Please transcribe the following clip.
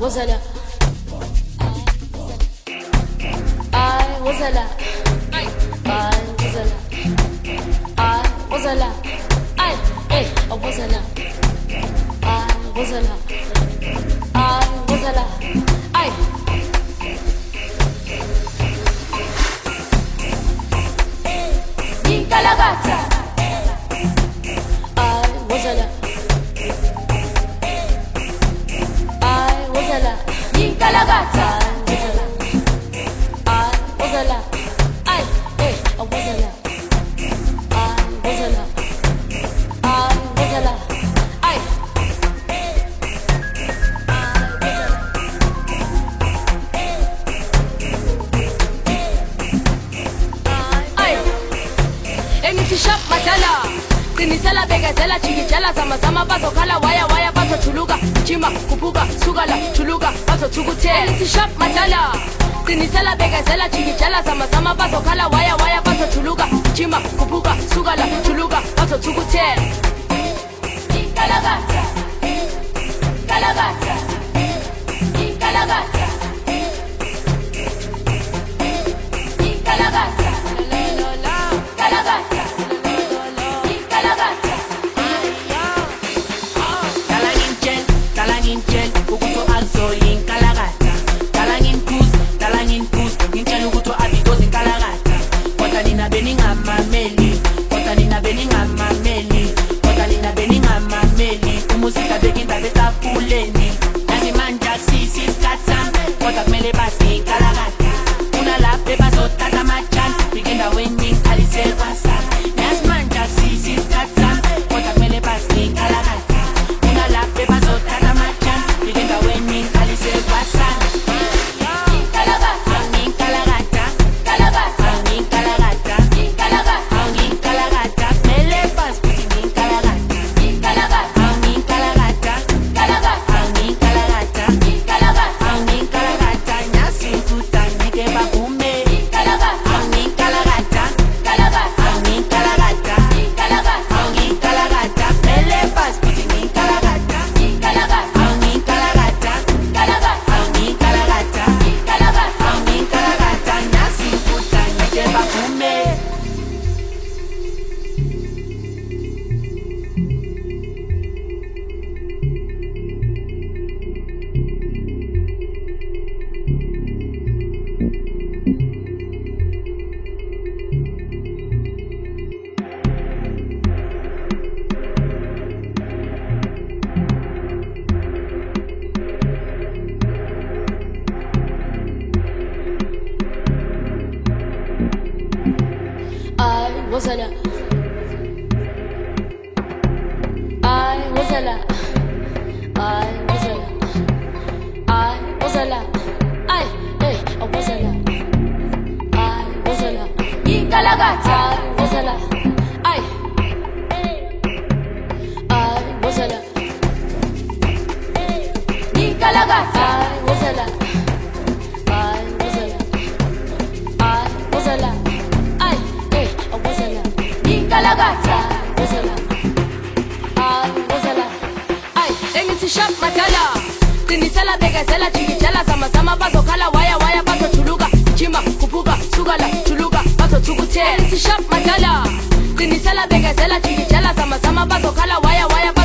wozala, ay wozala, ay wozala, ay wozala, ay wozala, ay wozala, ay wozala, ay. Inkalagata, ay wozala. Inkalagata, I wozala, ay, wozala, I wozala, I wozala, ay, ay, engithi shop matala. Qinisela bekezela jikijela zama bazokhala waya bazothuluka jima kubuka sukala thuluka bazothukuthela ithi shop matala qinisela bekezela jikijela zama bazokhala waya bazothuluka jima kubuka sukala thuluka bazothukuthela inkalagata inkalagata inkalagata inkalagata inkalagata Talangin ukuto alzo inkalagata talangin kus ngintshela ukuthi abidoze inkalagata kodwa nina beningamameli umusika bekindaba etafuleni yazi manje akusisi isikhathi sami kodwa kumele basi inkalagata unalapho bazothatha amajani bikendaweni aliselwasana yazi manje akusisi isikhathi sami kodwa kumele basi inkalagata unalapho bazothatha amajani bikendaweni aliselwasana wozala, I wozala, I wozala, I wozala, I wozala, I wozala, inkalagata, I wozala, I wozala, inkalagata, I wozala, I wozala, I wozala. Inkalagata, wozala, ay wozala, ay engithi shop matala, qinisela bekezela jikijela zama bazokhala waya bazothuluka jima kubuka sukala thuluka bazothukuthela ithi shop matala, qinisela bekezela jikijela zama bazokhala waya